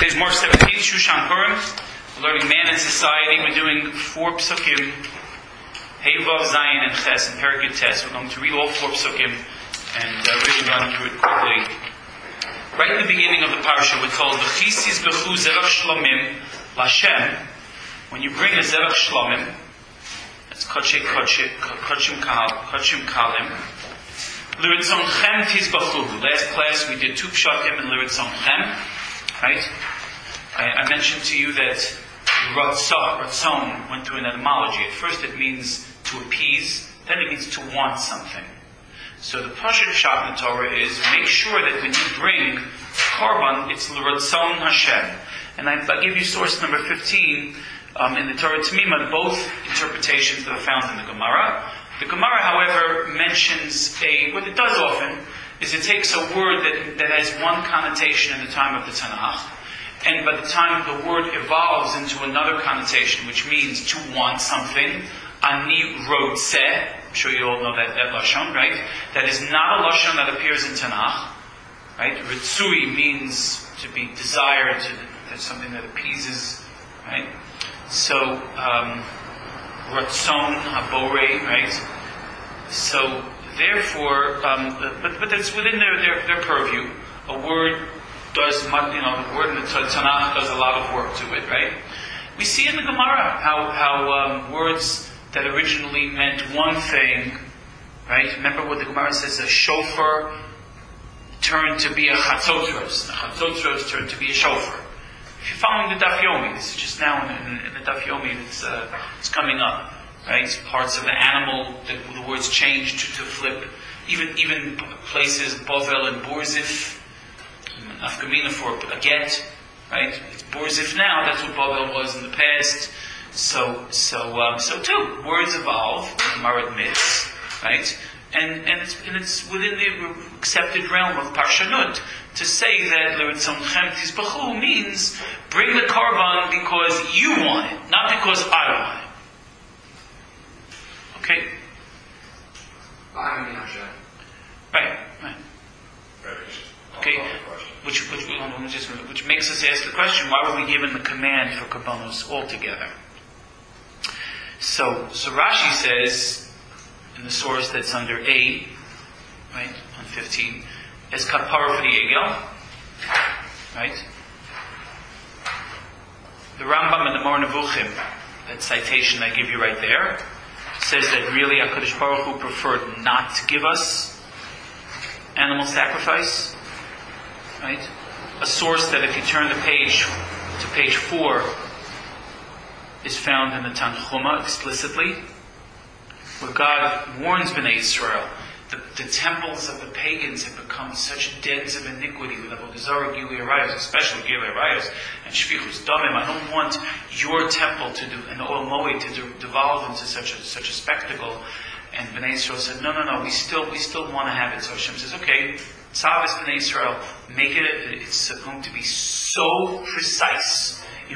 Today's March 17th, Shushan Purim. We're learning Man in Society. We're doing 4 psukim, Hey Vav Zayin and Ches and Perek Tes. We're going to read all 4 psukim and really run through it quickly. Right in the beginning of the parasha, we're told, V'chisis b'chu zerach shlomim l'Hashem. When you bring a zerach shlomim, that's kodshim kalim. L'ritzon tizbachu. Last class we did 2 pshatim and l'ritzon. Right? I mentioned to you that ratzon went through an etymology. At first it means to appease, then it means to want something. So the Pashat Pshat in the Torah is make sure that when you bring korban, it's l'ratzon Hashem. And I give you source number 15 in the Torah Tamima, both interpretations that are found in the Gemara. The Gemara, however, mentions what it does often is it takes a word that has one connotation in the time of the Tanakh, and by the time the word evolves into another connotation, which means to want something, ani rotzeh, I'm sure you all know that lashon, right? That is not a lashon that appears in Tanakh, right? Ritzui means to be desired, that's something that appeases, right? So, ratzon habore, right? So, therefore, but it's within their purview. A word does, the word in the Tanakh does a lot of work to it, right? We see in the Gemara how words that originally meant one thing, right? Remember what the Gemara says, a shofar turned to be a chatzotros. The chatzotros turned to be a shofar. If you're following the Daf Yomi, this is just now in the Daf Yomi, it's coming up. Right, parts of the animal, the words change to flip. Even places, Bovel and Borzif, Afkamina for a get, right? It's Borzif now. That's what Bovel was in the past. So too, words evolve. Gemara admits, right? And it's within the accepted realm of Parshanut to say that L'ritzon tizbachu means bring the korban because you want it, not because I want it. Okay. Right. Okay. Which makes us ask the question: why were we given the command for korbanos altogether? So Rashi says in the source that's under A, right on 15, as kapara for the egel, right? The Rambam and the Moreh Nevuchim, that citation I give you right there, says that really HaKadosh Baruch Hu preferred not to give us animal sacrifice, right? A source that if you turn the page to page 4 is found in the Tanchuma explicitly, where God warns Bnei Israel. The temples of the pagans have become such dens of iniquity with Avodah Zarah, Gilui Arayos, especially Gilui Arayos and Shvichus Damim. I don't want your temple to do an Oel Moed to devolve into such a spectacle. And Bnei Israel said, no, we still want to have it. So Hashem says, okay, Tzav is Bnei Israel, make it's going to be so precise.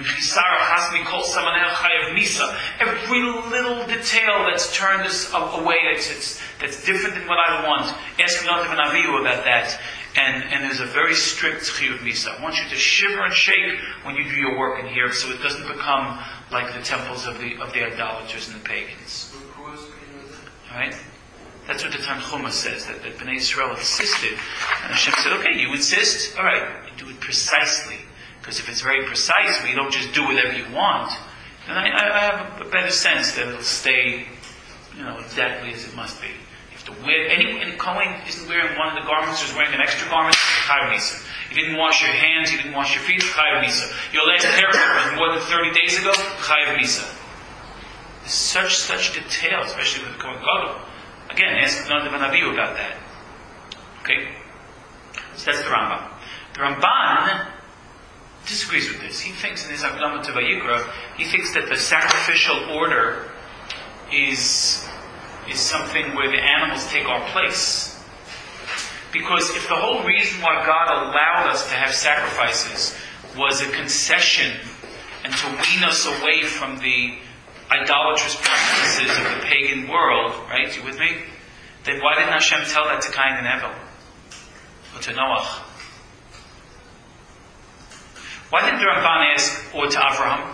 Every little detail that's turned us away, that's different than what I want. Ask Yontav and Avihu about that. And there's a very strict chiyuv misa. I want you to shiver and shake when you do your work in here, so it doesn't become like the temples of the idolaters and the pagans. All right? That's what the Tanchuma says, that Bnei Israel insisted. And Hashem said, okay, you insist? All right, you do it precisely. Because if it's very precise, where you don't just do whatever you want, then I have a better sense that it'll stay, exactly as it must be. You have to wear, any Kohen isn't wearing one of the garments, or is wearing an extra garment, Chayav Misa. You didn't wash your hands, you didn't wash your feet, Chayav Misa. Your last haircut was more than 30 days ago, Chayav Misa. There's such detail, especially with the Kohen Gadol. Again, ask Yontav and Avihu about that. Okay? So that's the Rambam. The Ramban disagrees with this. He thinks in his Akdama to Vayikra, he thinks that the sacrificial order is something where the animals take our place. Because if the whole reason why God allowed us to have sacrifices was a concession and to wean us away from the idolatrous practices of the pagan world, right? You with me? Then why didn't Hashem tell that to Cain and Abel? Or to Noach? Why didn't the Ramban ask, or to Avraham?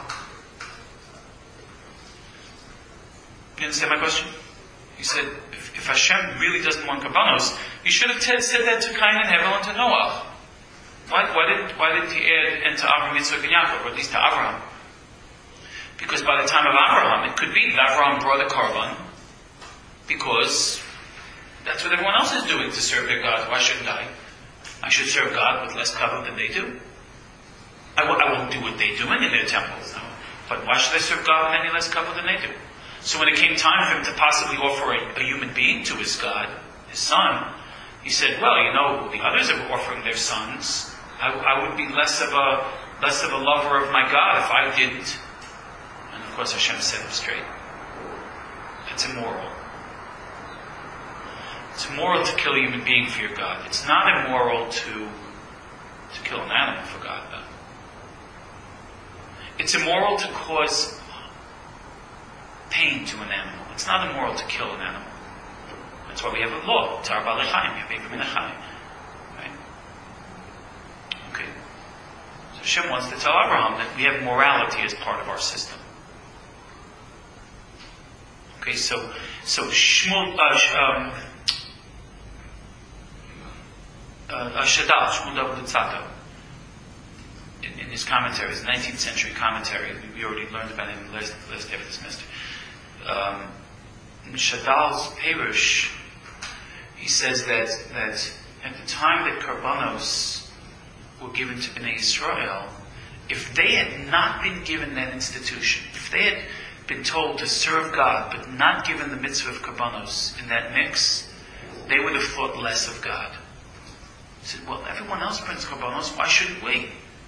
You understand my question? He said, if Hashem really doesn't want Karbanos, you should have said that to Cain and Hevel and to Noah. Why did he add and to Avraham, Yitzchak, and Yaakov, or at least to Avraham? Because by the time of Avraham, it could be that Avraham brought a Karban, because that's what everyone else is doing to serve their God. Why shouldn't I? I should serve God with less kavod than they do. I won't do what they do in their temples, no. But why should I serve God with any less kavod than they do? So when it came time for him to possibly offer a human being to his God, his son, he said, well, the others are offering their sons. I would be less of a lover of my God if I didn't. And of course Hashem set him straight. That's immoral. It's immoral to kill a human being for your God. It's not immoral to kill an animal for God, though. It's immoral to cause pain to an animal. It's not immoral to kill an animal. That's why we have a law. Tzar Ba'alei Chaim, Yavei B'minei Chaim. Right? Okay. So Hashem wants to tell Abraham that we have morality as part of our system. Okay, so Shmuel Shmuel David Tzadok, in his commentaries, 19th century commentary, we already learned about him last day of the semester. In Shadal's Perush, he says that at the time that Karbanos were given to Bnei Israel, if they had not been given that institution, if they had been told to serve God but not given the mitzvah of Karbanos in that mix, they would have thought less of God. He said, well, everyone else brings Karbanos, why shouldn't we?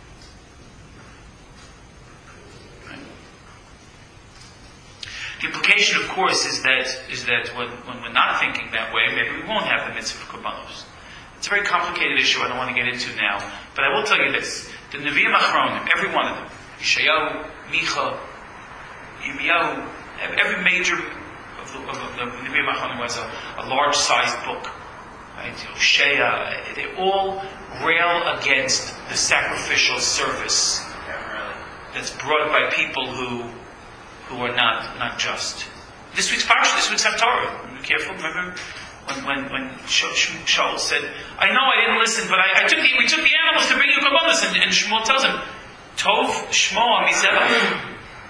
The implication, of course, is that when we're not thinking that way, maybe we won't have the mitzvah of Karbanos. It's a very complicated issue I don't want to get into now, but I will tell you this. The Nevi'im Achronim, every one of them, Yeshayahu, Micha, Yirmiyahu, every major of the Nevi'im Achronim was a large-sized book. Right? Hosea, they all rail against the sacrificial service that's brought by people who are not just. This week's Parsha, this week's Haftarah. Be careful. Remember when Shaul said, "I know I didn't listen, but we took the animals to bring you Karbanos," and Shmuel tells him, "Tov Shmo Amizebah."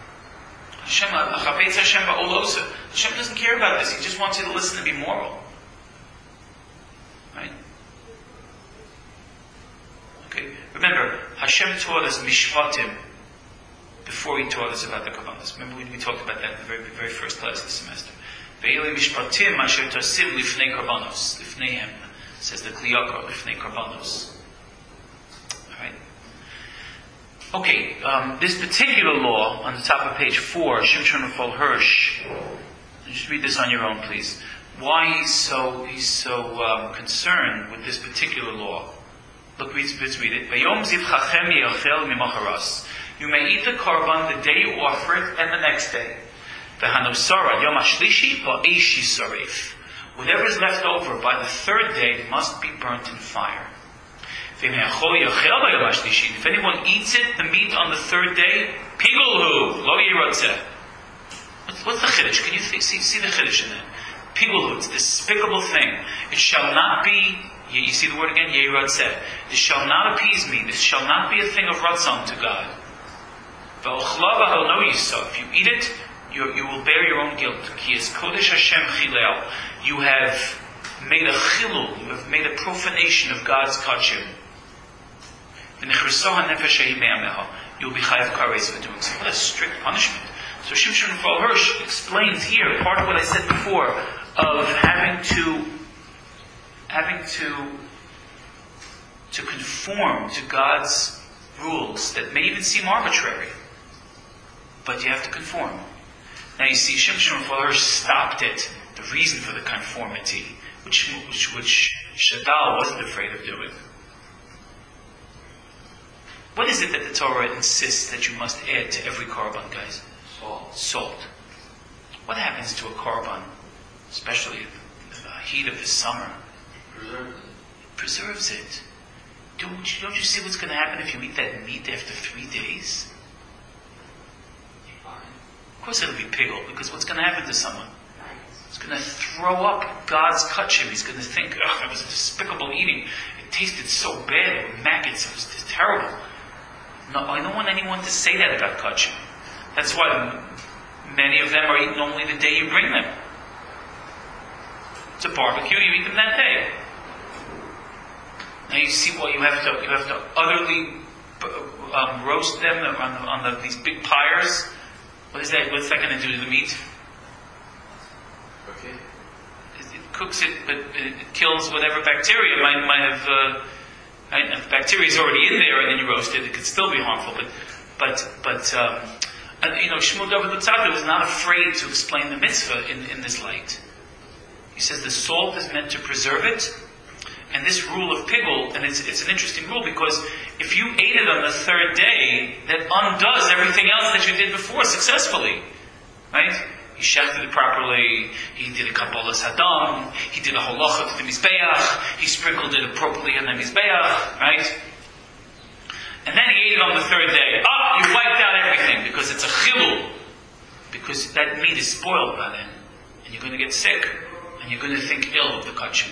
Hashem doesn't care about this. He just wants you to listen and be moral. Right? Okay. Remember, Hashem taught us Mishpatim before he taught us about the Karbanos. Remember, we talked about that in the very, very first class of the semester. Ve'ele mishpatim asher tasiv lifnei Karbanos. Lifneihem, says the Kli Yakar, lifnei Karbanos. Alright? Okay, this particular law, on the top of page 4, Shimshon Raphael Hirsch, just read this on your own, please. Why he's so concerned with this particular law. Look, let's read it. Vayom zivchachem yechel mimacharas. You may eat the korban the day you offer it and the next day. V'hanosara yom hashlishi ba'esh yisaref. Whatever is left over by the third day must be burnt in fire. If anyone eats it, the meat on the third day, pigulhu lo yiratzeh. What's the chiddush? Can you see the chiddush in that? Pigulhu, it's a despicable thing. It shall not be. You see the word again, yiratzeh. This shall not appease me. This shall not be a thing of ratzon to God. If you eat it, you will bear your own guilt. You have made a chilul, you have made a profanation of God's kachim. You will be chayav kares for doing so. What a strict punishment. So Shimshon Raphael Hirsch explains here part of what I said before of having to conform to God's rules that may even seem arbitrary. But you have to conform. Now you see, Shimshon Raphael Hirsch stopped it. The reason for the conformity, which Shadal wasn't afraid of doing. What is it that the Torah insists that you must add to every korban, guys? Salt. What happens to a korban, especially in the heat of the summer? Preserves it. Don't you see what's going to happen if you eat that meat after because what's going to happen to someone? He's going to throw up God's kachim. He's going to think, oh, that was a despicable eating. It tasted so bad with maggots. It was just terrible. No, I don't want anyone to say that about kachim. That's why many of them are eaten only the day you bring them. It's a barbecue, you eat them that day. Now you see what you have to utterly roast them on these big pyres. What's that going to do to the meat? Okay. It cooks it, but it kills whatever bacteria might have. If bacteria is already in there, and then you roast it, it could still be harmful. But Shmuel David Luzzatto was not afraid to explain the mitzvah in this light. He says the salt is meant to preserve it, and this rule of pigul, and it's an interesting rule because if you ate it on the third day, that undoes everything else that you did before successfully, right? He shechted it properly, he did a kabbalas hadam, he did a holacha to the mizbeach, he sprinkled it appropriately on the mizbeach, right? And then he ate it on the third day. You wiped out everything because it's a chilul, because that meat is spoiled by then, and you're going to get sick, and you're going to think ill of the kachim.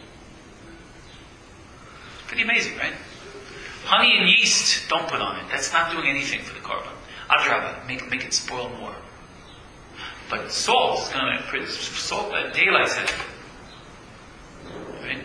Pretty amazing, right? Honey and yeast, don't put on it. That's not doing anything for the korban. Adrabah, make it spoil more. But salt is going to produce salt that daylights it. Right?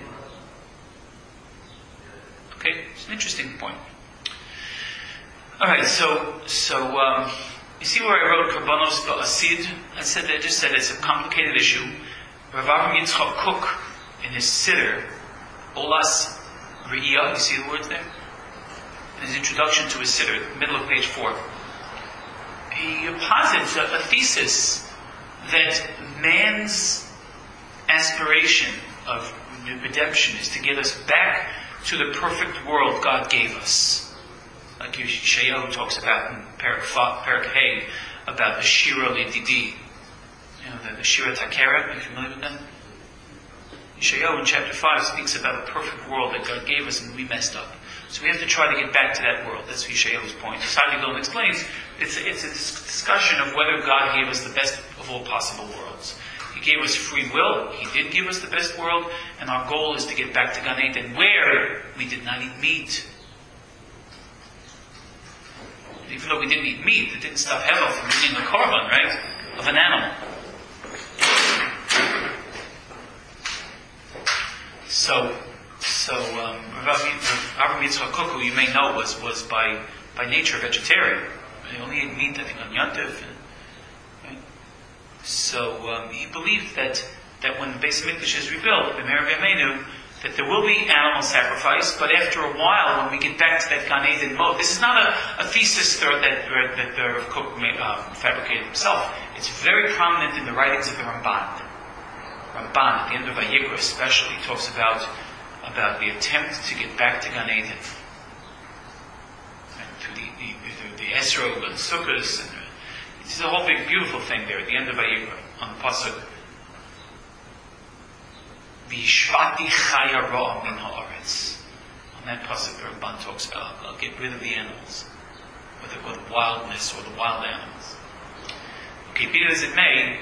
Okay, it's an interesting point. Alright, so you see where I wrote Karbanos Ba'asid? I just said it's a complicated issue. Rav Avram Yitzchak Kook, in his Siddur, Olas Re'iyah, you see the words there? In his introduction to his Siddur, middle of page 4, he posits a thesis that man's aspiration of redemption is to get us back to the perfect world God gave us. Like Yeshayahu talks about in Parak Hay, about the Shira L'Didi, the Shira Takera. Are you familiar with that? Yeshayahu in chapter 5 speaks about a perfect world that God gave us and we messed up. So we have to try to get back to that world. That's Yeshayahu's point. Sadi Golden explains it's a discussion of whether God gave us the best of all possible worlds. He gave us free will. He did give us the best world, and our goal is to get back to Gan Eden, where we did not eat meat. Even though we didn't eat meat, it didn't stop Hevel from eating the korban, right, of an animal. So Avram Yitzchak Kook, who you may know, was by nature a vegetarian. He only ate meat, I think, on Yantiv. Right? So he believed that when the Beis Hamikdash is rebuilt, B'meir V'yameinu, that there will be animal sacrifice, but after a while, when we get back to that Gan Eden mode, this is not a thesis that Rav Kook fabricated himself. It's very prominent in the writings of the Ramban. Ramban, at the end of Vayikra especially, talks about the attempt to get back to Gan Eden. And through the Esrog and Sukkos, and it's a whole big beautiful thing there at the end of Vayikra, on the Pasuk. V'yishvati chaya ro'a min ha'aretz. On that pasuk, the Ramban talks about, I'll get rid of the animals, or the wildness, or the wild animals. Okay, be it as it may,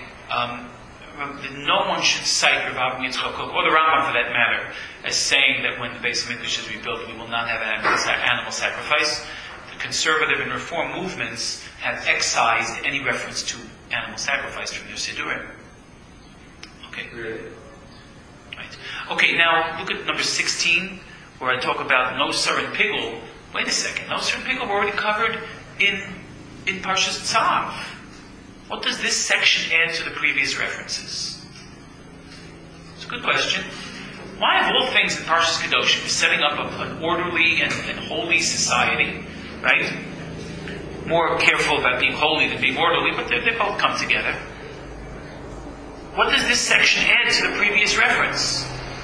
no one should cite Rav Avram Yitzchak Kook, or the Rambam for that matter, as saying that when the Beis Hamikdash is rebuilt, we will not have animal sacrifice. The conservative and reform movements have excised any reference to animal sacrifice from their Siddurim. Okay. Really? Right. Okay, now look at number 16, where I talk about Nosar and Pigul. Wait a second, Nosar and Pigul were already covered in Parshas Tzav. What does this section add to the previous references? It's a good question. Why of all things in Parshas Kedoshim is setting up an orderly and holy society, right? More careful about being holy than being orderly, but they both come together. What does this section add to the previous reference?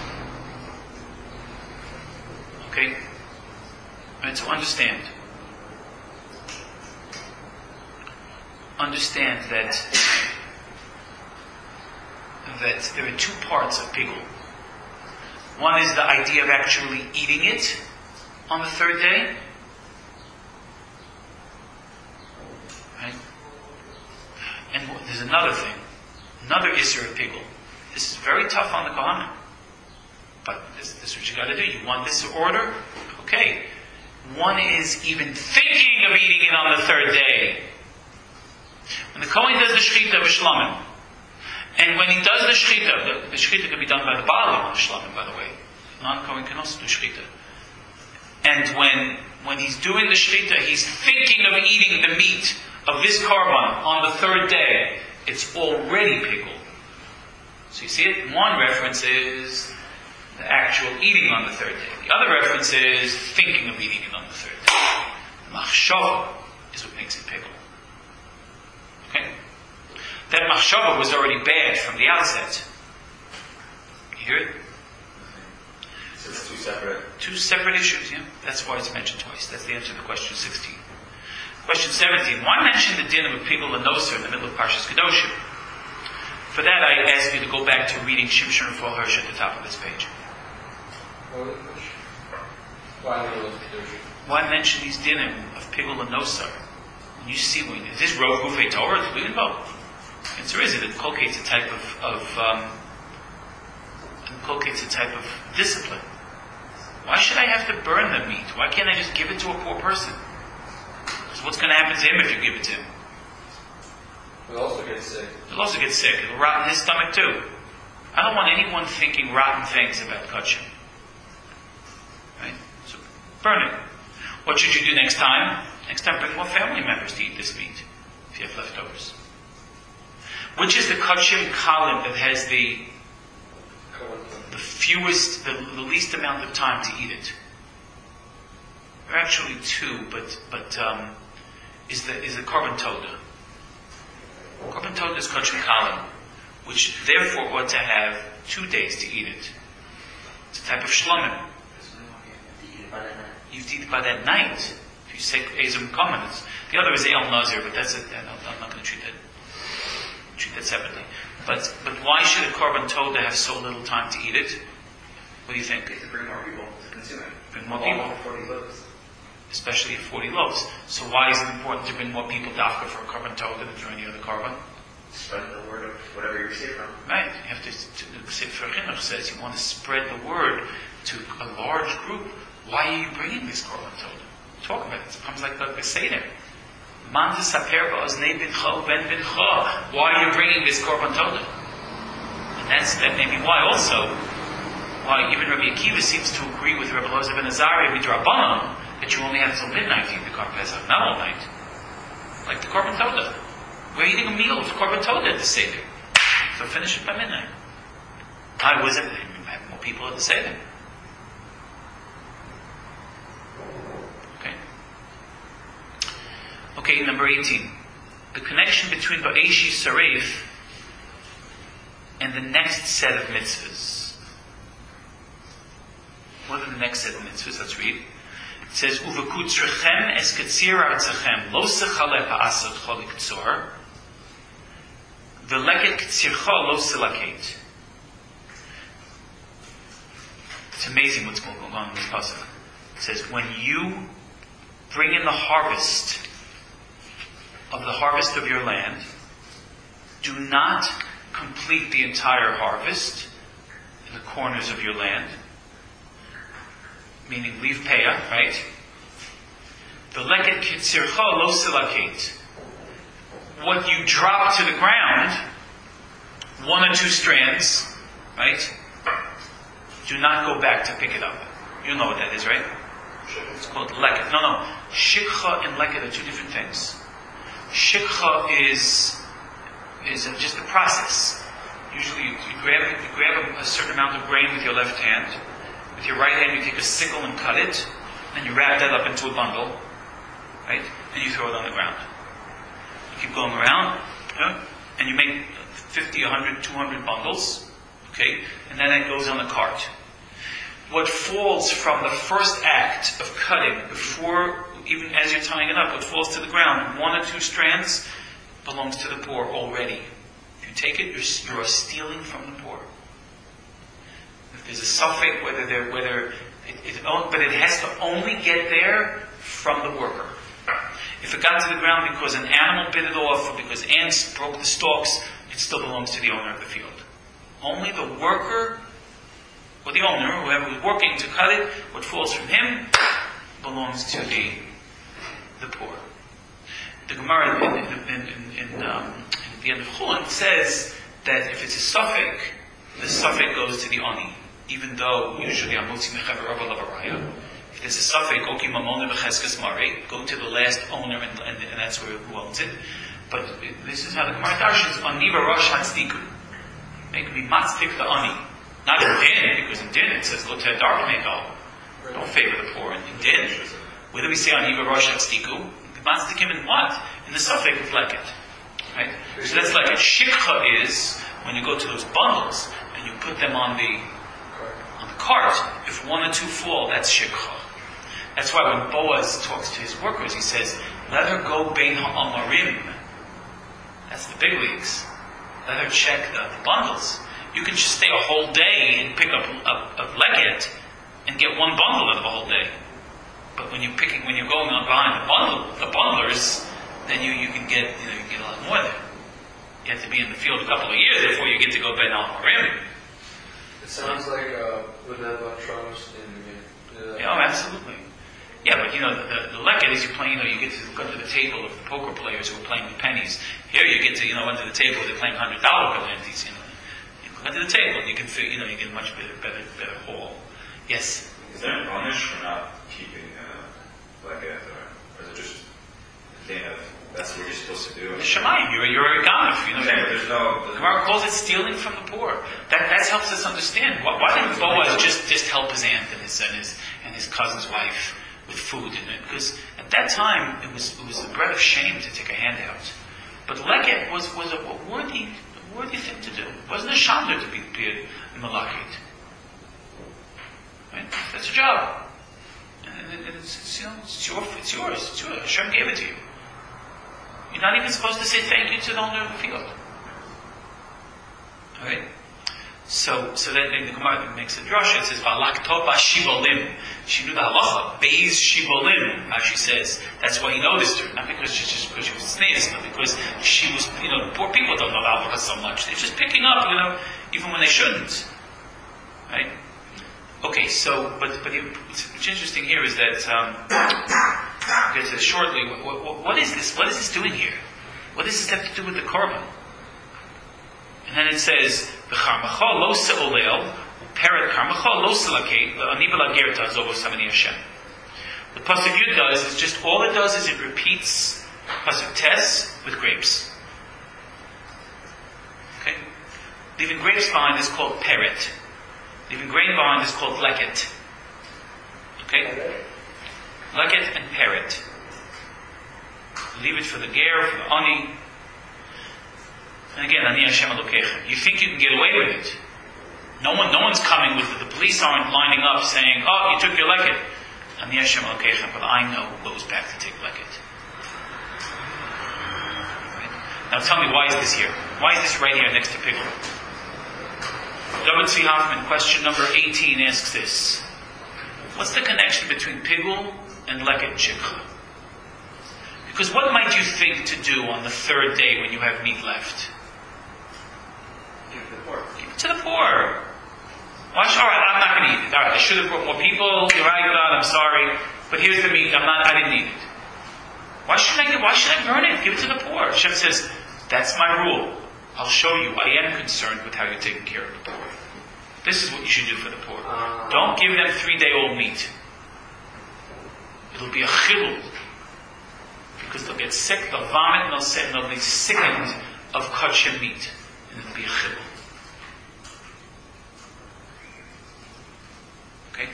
Okay? Right, so understand that there are two parts of Pigul. One is the idea of actually eating it on the third day. Right? And there's another thing. Another Isser of Pigul. This is very tough on the Kohanim. But this is what you got to do. You want this order? Okay. One is even thinking of eating it on the third day. When the Kohen does the Shechita of Shlamim, and when he does the Shechita, the Shechita can be done by the Baalim of Shlamim, by the way. Non-Kohen can also do Shechita. And when he's doing the Shechita, he's thinking of eating the meat of this Karban on the third day. It's already pickled. So you see it? One reference is the actual eating on the third day. The other reference is thinking of eating it on the third day. Machshava is what makes it pickled. Okay? That machshava was already bad from the outset. You hear it? So it's two separate issues, yeah? That's why it's mentioned twice. That's the answer to question 16. Question 17. Why mention the din of a pigul and noser in the middle of Parshas Kedoshim? For that, I ask you to go back to reading Shimshon and Fall Hirsch at the top of this page. Why mention these dinim of pigul and noser? And you see, is this Rov Gufei Torah? It's Luginbo. The answer is it inculcates a type of discipline. Why should I have to burn the meat? Why can't I just give it to a poor person? Because what's going to happen to him if you give it to him? He'll also get sick. It'll rot in his stomach too. I don't want anyone thinking rotten things about kachim. Right? So burn it. What should you do next time? Next time bring more family members to eat this meat, if you have leftovers. Which is the kachim kalim that has the fewest, the least amount of time to eat it? There are actually two, but is the korban toda. Korban toda is kachim kalim, which therefore ought to have 2 days to eat it. It's a type of shlamim. You have to eat it by that night. If you say Ezim Komen, the other is El Nazir, but that's it. I'm not going to treat that separately. But why should a korban toda have so little time to eat it? What do you think? To bring more people to consume it. Bring more people. 40 loaves. Especially at 40 loaves. So why is it important to bring more people dafka for a korban toda than for any other korban? Spread the word of whatever you receive from. Right. You have to Sefer Chinuch says you want to spread the word to a large group. Why are you bringing this korban toda? Talk about it. It comes like the Seder. Man saper ba'oznei bincha ben bincha. Why are you bringing this korban toda? And that may be why also, why even Rabbi Akiva seems to agree with Rabbi Elazar ben Azariah midrabanan that you only have until midnight to eat the korban pesach, not all night. Like the korban toda. We're eating a meal of korban toda at the Seder. So finish it by midnight. Why was it? Have more people at the Seder. Okay, number 18. The connection between Ba'eshi Sarif and the next set of mitzvahs. What are the next set of mitzvahs? Let's read. It says, Uvekutzrechem es katzir artzachem lo sechale pa'asot cholik tzor v'leket katzircha lo selaket. It's amazing what's going on in this passage. It says, when you bring in the harvest of your land, do not complete the entire harvest in the corners of your land, meaning leave peah, right? V'leket kitzircha lo silaket. What you drop to the ground, 1 or 2 strands, right? Do not go back to pick it up. You know what that is, right? It's called leket. No. Shikha and leket are 2 different things. Shikha is just a process. Usually you grab a certain amount of grain with your left hand. With your right hand you take a sickle and cut it. And you wrap that up into a bundle. Right? And you throw it on the ground. You keep going around. And you make 50, 100, 200 bundles. Okay? And then it goes on a cart. What falls from the first act of cutting, before, even as you're tying it up, what falls to the ground, 1 or 2 strands, belongs to the poor already. If you take it, you're stealing from the poor. If there's a suffix, but it has to only get there from the worker. If If it got to the ground because an animal bit it off or because ants broke the stalks, it still belongs to the owner of the field. Only the worker or the owner, whoever was working to cut it, what falls from him belongs to the poor. The Gemara in the end of Chulin says that if it's a suffix, the suffix goes to the ani, even though usually I'm motzi mechaber rabba lavaraya. If there's a suffix, oki mamona b'cheskes mare, go to the last owner and that's who owns it. But this is how the Gemara darshans ani v'rosh hatzdiku. Make me matzdik the ani, not in din, because in din it says go to a dark megal. Don't favor the poor. In din, whether we say ani v'rosh hatzdiku, matzdikim in what? In the suffix of leket. Right? So that's like a shikha is when you go to those bundles and you put them on the cart. If one or two fall, that's shikha. That's why when Boaz talks to his workers, he says, "Let her go bein ha'amarim." That's the big leagues. Let her check the bundles. You can just stay a whole day and pick up a leket and get one bundle out of a whole day. But when you're going on behind the bundlers, then you can get a lot more there. You have to be in the field a couple of years before you get to go Ben Al Marim. It sounds like with the electronics absolutely. Yeah, but the leket is you get to go to the table of the poker players who are playing with pennies. Here you get to under the table they're playing $100 bill ante. You go to the table and you can you get a much better haul. Yes. Is there a punish for not keeping leket, or is it just a thing of that's what you're supposed to do? The Shemayim, you're a ganef. There's no. The Gemara calls it stealing from the poor. That helps us understand why didn't Boaz just help his aunt and his cousin's wife with food in it? Because at that time it was a bread of shame to take a handout. But leket was a worthy thing to do. It wasn't a shander to be a malachit. Right? That's a job. And it's yours. Hashem gave it to you. You're not even supposed to say thank you to the owner of the field. Alright? So then the Gemara makes a drasha. It says, Valaktoba shibolim. She knew the halacha. Beis shibolim. Rashi says, that's why he noticed her. Not because she was a sneeze, but because she was, poor people don't know the halacha so much. They're just picking up, even when they shouldn't. Right? Okay, so, but what's interesting here is that, I'll get to this shortly, what is this? What is this doing here? What does this have to do with the korban? And then it says, V'charmacha lo se'olel, peret karmacha lo se'lakei, v'ani v'lagerta zovo samani Hashem. What Pasuk Yud does is just, all it does is it repeats Pasuk Tes with grapes. Okay? Leaving grapes behind is called peret. Leaving grain behind is called leket. Okay? Leket and peret. Leave it for the ger, for the ani. And again, ani Hashem Elokeichem. You think you can get away with it. No one's coming with it. The police aren't lining up saying, "Oh, you took your leket." Ani Hashem Elokeichem, but I know who goes back to take leket. Right? Now tell me, why is this here? Why is this right here next to Pigul? David Tzvi Hoffman, question number 18 asks this. What's the connection between Pigul and leket and shikha? Because what might you think to do on the third day when you have meat left? Give it to the poor. Give it to the poor. Alright, I'm not going to eat it. Alright, I should have brought more people. You're right, God, I'm sorry. But here's the meat. I didn't eat it. Why should I burn it? Give it to the poor. Hashem says, that's my rule. I'll show you. I am concerned with how you're taking care of the poor. This is what you should do for the poor. Don't give them 3-day-old meat. It'll be a chilul. Because they'll get sick, they'll vomit, and they'll be sickened of kosher meat. And it'll be a chilul. Okay?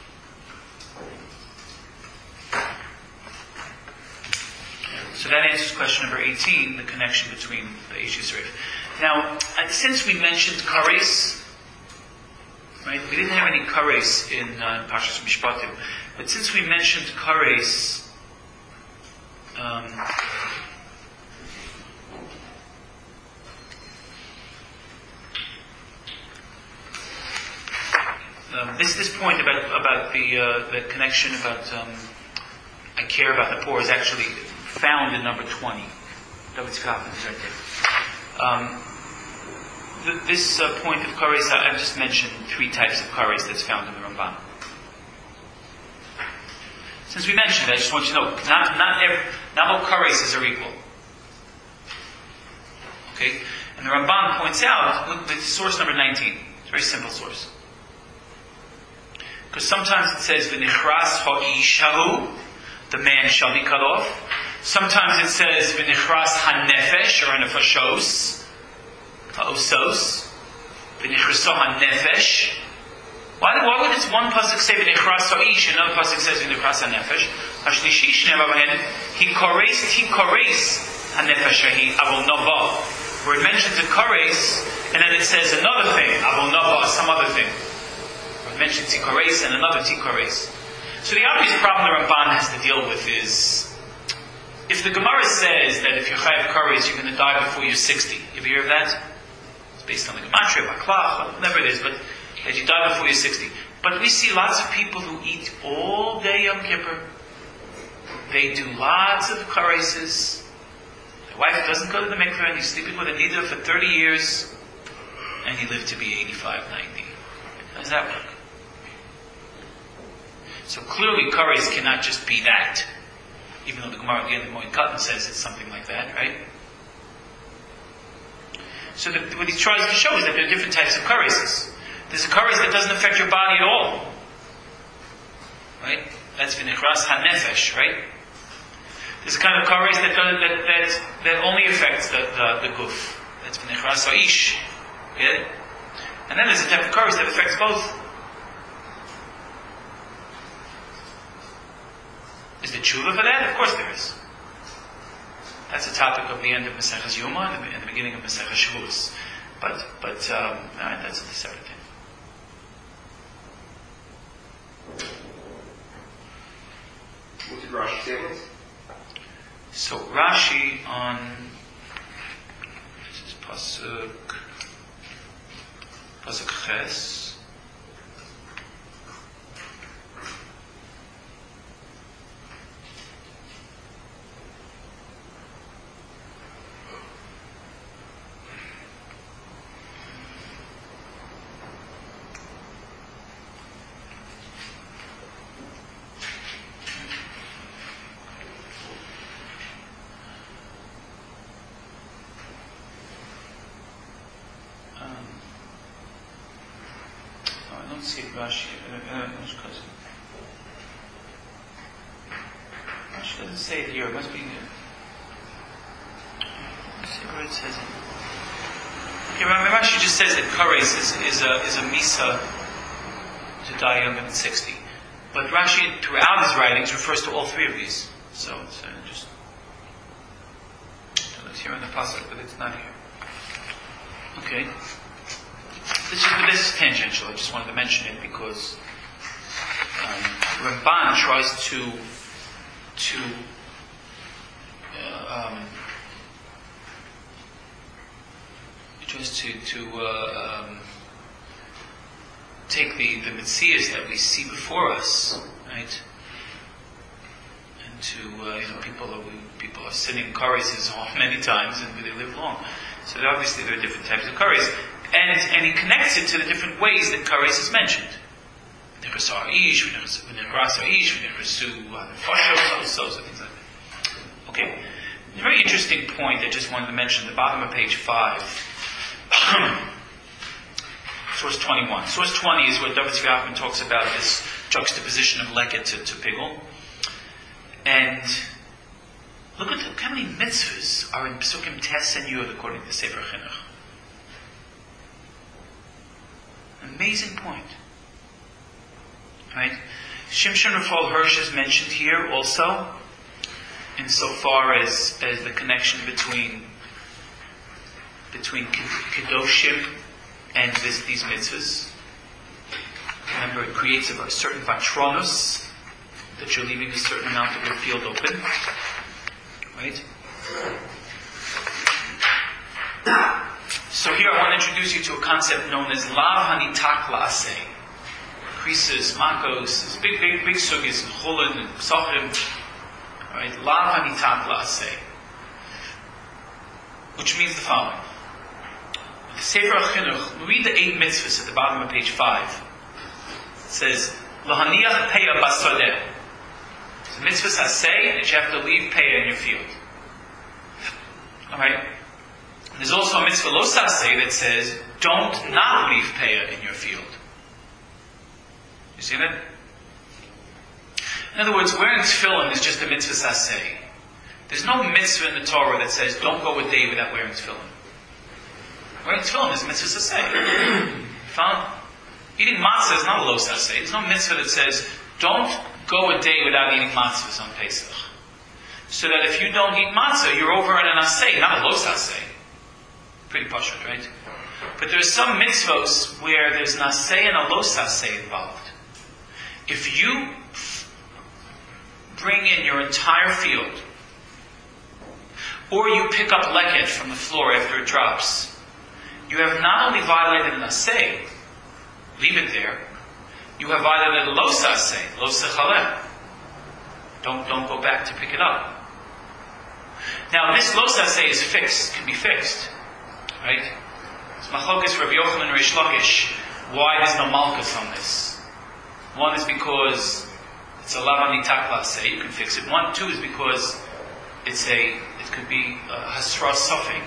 So that answers question number 18, the connection between the Eish Yisrael. Now, since we mentioned kares, right? We didn't have any kares in Parshas Mishpatim, but since we mentioned kares, this point about the connection about I care about the poor is actually found in number 20. David's Kaplan is right there. This point of kares, I've just mentioned 3 types of kares that's found in the Ramban. Since we mentioned it, I just want you to know, not all kares are equal. Okay? And the Ramban points out, look at source number 19. It's a very simple source. Because sometimes it says, V'nichras ha'ishahu, the man shall be cut off. Sometimes it says, V'nichras ha'nefesh, or ha'nefashos, ha'osos, V'nichraso ha'nefesh. Why would this one pasuk say, V'nichras ha'ish, and another pasuk says, V'nichras ha'nefesh? Ha'shlishi shne'em abahen, he kores ha'nefesh ha'i, avol nava. Where it mentions a kores, and then it says another thing, avol nava, some other thing. It mentions tikores and another tikores. So the obvious problem the Ramban has to deal with is, if the Gemara says that if you're chayav kores, you're going to die before you're 60. You ever hear of that? It's based on the Gematria, Baklach, whatever it is, but that you die before you're 60. But we see lots of people who eat all day Yom Kippur. They do lots of kareses. Their wife doesn't go to the mikveh, and he's sleeping with a nida for 30 years, and he lived to be 85, 90. How does that work? So clearly, kares cannot just be that, even though the Gemara at the end of Moed Katan says it's something like that, right? So what he tries to show is that there are different types of kareses. There's a kares that doesn't affect your body at all, right? That's v'nichras ha'nefesh, right? There's a kind of kares that only affects the guf. That's v'nichras ha'ish, yeah? And then there's a type of kares that affects both. Is there tshuva for that? Of course there is. That's the topic of the end of Maseches Yoma and the beginning of Maseches Shavuos. But that's a separate thing. What did Rashi say about this? So Rashi on this is Pasuk Ches. Rashi doesn't say it here. It must be here. Let's see where it says it. Okay, Rashi just says that kares is a misa to die younger than 60. But Rashi, throughout his writings, refers to all 3 of these. So it's just it's here in the pasuk, but it's not here. Okay. This is tangential. I just wanted to mention it because Ramban tries to take the Metzias that we see before us, right? And to people are sinning kares many times and they live long. So obviously there are different types of kares. And he connects it to the different ways that kares is mentioned. Things like that. Okay. A very interesting point I just wanted to mention at the bottom of page 5. Source 21. Source 20 is where David Zvi talks about this juxtaposition of leket to pigul. And look how many mitzvahs are in Pesukim Tes and Yud according to Sefer Chinuch. Amazing point. Right? Shimshon Raphael Hirsch is mentioned here also, insofar as the connection between Kedoshim and these mitzvahs. Remember, it creates a certain patronus that you're leaving a certain amount of your field open. Right? So here I want to introduce you to a concept known as Lav Hanitak La'aseh. Krisis, Makos, big sugis, Chulin, and Psachim. Right? Right? Lav hanitak la'aseh. Which means the following. The Sefer HaChinuch, we read the 8 mitzvahs at the bottom of page 5. It says, L'haniach peah basadeh. So mitzvahs haseh, that you have to leave peah in your field. Alright? There's also a mitzvah lo saseh that says, don't not leave peah in your field. You see that? In other words, wearing tefillin is just a mitzvah saseh. There's no mitzvah in the Torah that says, don't go a day without wearing tefillin. Wearing tefillin is a mitzvah saseh. Found? Eating matzah is not a lo saseh. There's no mitzvah that says, don't go a day without eating matzahs on Pesach. So that if you don't eat matzah, you're over in an aseh, not a lo saseh. Pretty pashut, right? But there are some mitzvahs where there's an aseh and a lo saseh involved. If you bring in your entire field, or you pick up leket from the floor after it drops, you have not only violated an aseh, leave it there, you have violated a lo saseh, lo sechaleh. Don't go back to pick it up. Now this lo saseh is fixed, can be fixed. Right? It's machlokes Rabbi Yochanan and Reish Lakish. Why there's no malchus on this? One is because it's a lav hanitak la'aseh, you can fix it. 2 is because it could be hasra safek.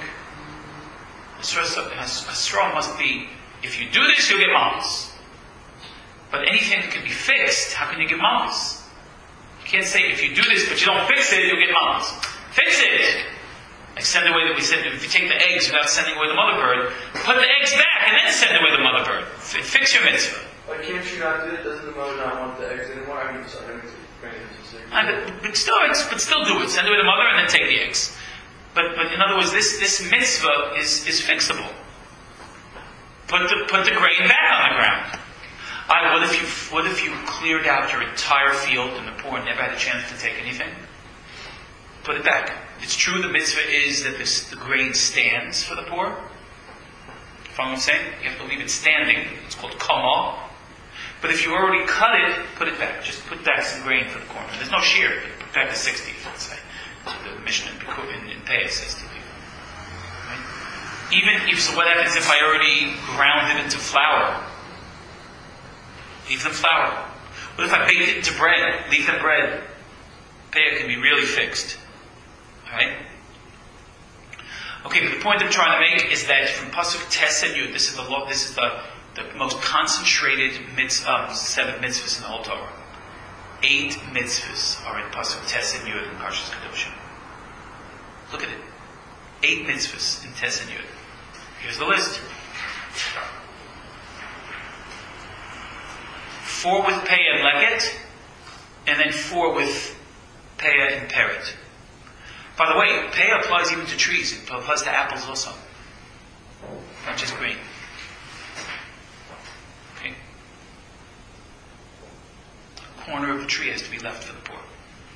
Hasra must be, if you do this, you'll get malchus. But anything that can be fixed, how can you get malchus? You can't say, if you do this, but you don't fix it, you'll get malchus. Fix it! Like send away we said, if you take the eggs without sending away the mother bird, put the eggs back and then send away the mother bird. Fix your mitzvah. Why can't you not do it? Doesn't the mother not want the eggs anymore? I mean, sorry, But still do it. Send away the mother and then take the eggs. But in other words, this mitzvah is fixable. Put the grain back on the ground. What if you cleared out your entire field and the poor never had a chance to take anything? Put it back. It's true the mitzvah is that the grain stands for the poor. Follow what I'm saying? You have to leave it standing. It's called kama. But if you already cut it, put it back. Just put back some grain for the corner. There's no shear. Put back the 60th, let's say. So the Mishnah in Peah says to leave. Right? So what happens if I already ground it into flour? Leave the flour. What if I baked it into bread? Leave the bread. Peah can be really fixed. Alright? Okay, but the point I'm trying to make is that from Pasuk Tes and Yud, this is the most concentrated 7 mitzvahs in the whole Torah. 8 mitzvahs are in Pasuk Tes and Yud in Parshas Kedoshim. Look at it. 8 mitzvahs in Tes and Yud. Here's the list. 4 with Peah and Leket, and then 4 with Peah and Peret. By the way, Peah applies even to trees. It applies to apples also. Not just grain. Okay? A corner of a tree has to be left for the poor.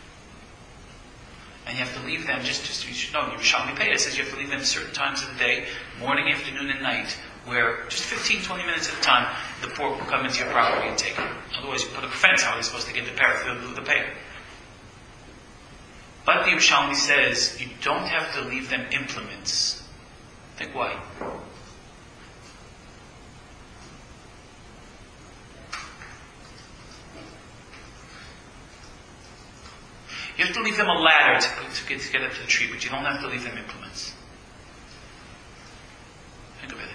And you have to leave them, you should know, Yerushalmi Peah says you have to leave them certain times of the day, morning, afternoon, and night, where just 15-20 minutes at a time, the poor will come into your property and take it. Otherwise, you put up a fence, how are they supposed to get the parrot through the Peah? But the Yerushalmi says, you don't have to leave them implements. Think why? You have to leave them a ladder to get up to the tree, but you don't have to leave them implements. Think of it.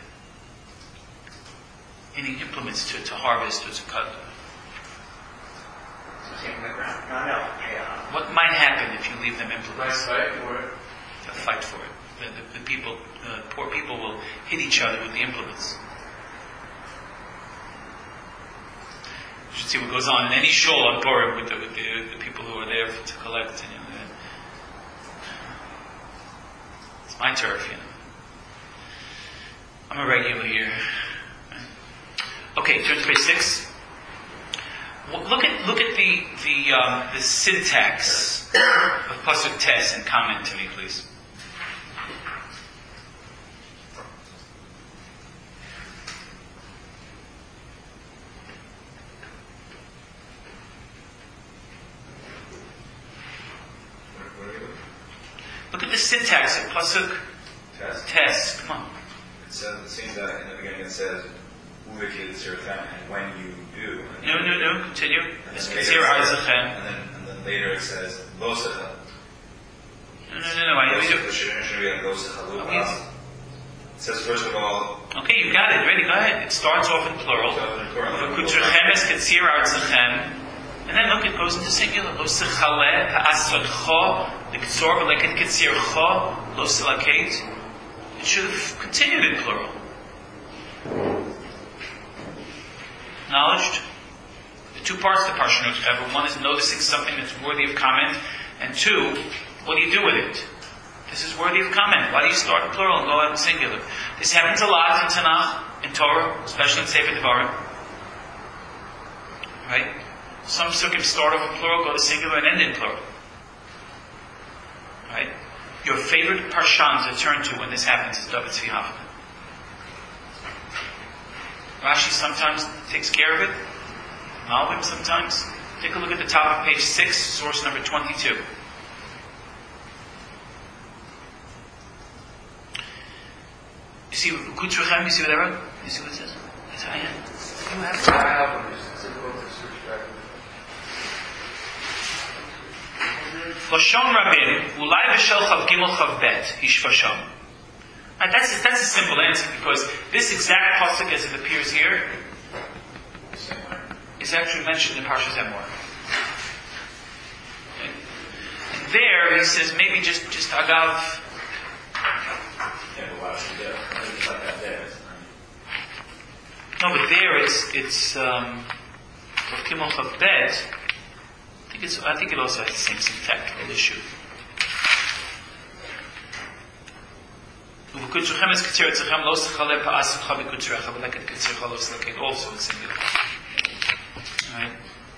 Any implements to harvest or to cut. What might happen if you leave them implements? Fight for it. They'll fight for it. The poor people will hit each other with the implements. You should see what goes on in any shul on Purim with the people who are there to collect. It's my turf, I'm a regular here. Okay, turn to page 6. Look at the syntax of Pasuk Tes and comment to me, please. Look at the syntax in Pasuk Tes. Come on. It says, it seems that in the beginning it says, Uvekid Sirchem, and when you do. No, continue. It's And Katsir Arzachem. then later it says, Losecha. No. I Losecha, do. the should be like Losecha Okay. Lupa. It says, first of all, Okay, you got it. Ready? Go ahead. It starts off in plural. V'kutrechem es Katsir Arzachem. And then look, it goes into singular. Lo sechaleh ha'asodcho l'ktsor v'leket katsircho lo selakate. It should have continued in plural. Acknowledged? The two parts of the Parsha Notes have. One is noticing something that's worthy of comment, and two, what do you do with it? This is worthy of comment. Why do you start in plural and go out in singular? This happens a lot in Tanakh, in Torah, especially in Sefer Devarim. Right? Some psukim start off in plural, go to singular, and end in plural. Right? Your favorite parshan to turn to when this happens is David Tzvi Hoffman. Rashi sometimes takes care of it. Malbim sometimes. Take a look at the top of page 6, source number 22. You see Kutrechem, you see what I wrote? You see what it says? That's how I am. You have it. I have them. It's difficult to switch back. Lashon Rabin, Ulai v'shel chav gimel chav bet, hishvasham. That's a simple answer, because this exact pasuk as it appears here is actually mentioned in Parshas Emor. Okay. And there he says maybe just agav. yeah, but why should you do it? It's like that there. No, but there it's chav gimel chav bet. I think it also has the same syntactical issue. Also in singular. Right?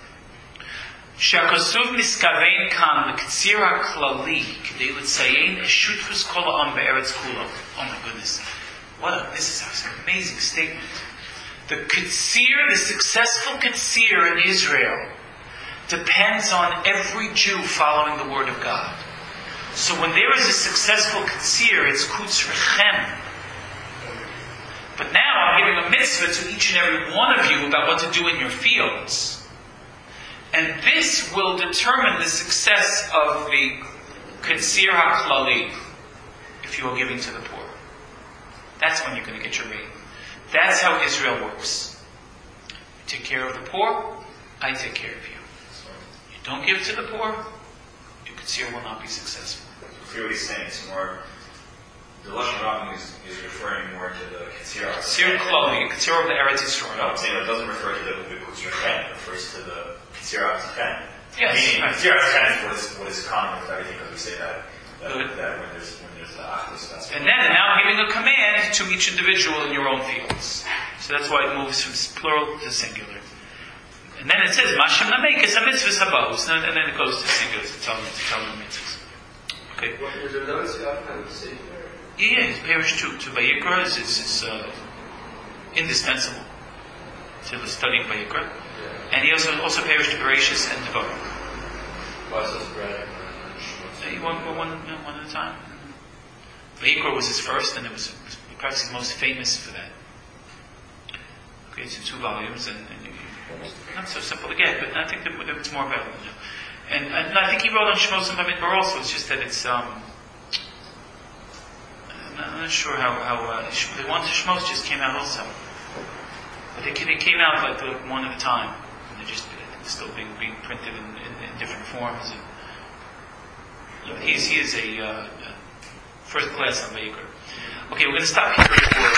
שהכסוף מסכוון כאן לקציר הכללי כדי לציין השותפות כל העם בארץ כולו. Oh my goodness. This is an amazing statement. The Katsir, the successful Katsir in Israel, depends on every Jew following the word of God. So when there is a successful Katsir, it's Kutzrechem. But now I'm giving a mitzvah to each and every one of you about what to do in your fields. And this will determine the success of the Katsir HaKlali, if you are giving to the poor. That's when you're going to get your rating. That's how Israel works. You take care of the poor, I take care of you. You don't give to the poor, your Katsir will not be successful. Clear what he's saying. It's more, the Lashon Rabin is referring more to the Katsir. Katsir Klali, Katsir of the Eretz Yisrael. No, I'm saying it doesn't refer to the Katsir Chen. It refers to the Katsir Chen. Yes. Meaning, Right. Katsir Chen is what is common with everything, because we say that when there's the Achdus, that's And then now I'm giving a command to each individual in your own fields. So that's why it moves from plural to singular. And then it says, Mashem Namek is a mitzvah habos. And then it goes to singular to tell them mitzvahs. Okay? Is there another Siyah kind of say there? Yeah, his parish to Vayikra is indispensable to the study of Vayikra. Yeah. And he also perished to Bereshis and Devarim. Why so sporadic? One at a time. Vayikra was his first, and it was perhaps his most famous for that. Okay, it's in 2 volumes, and not so simple to get, but I think that it's more available now. And I think he wrote on Shmos and Bamidbar also. It's just that it's I'm not sure how the ones of Shmos just came out also, but they came out like one at a time, and they're just still being printed in different forms. And he is a first class on Vayikra. Okay, we're going to stop here.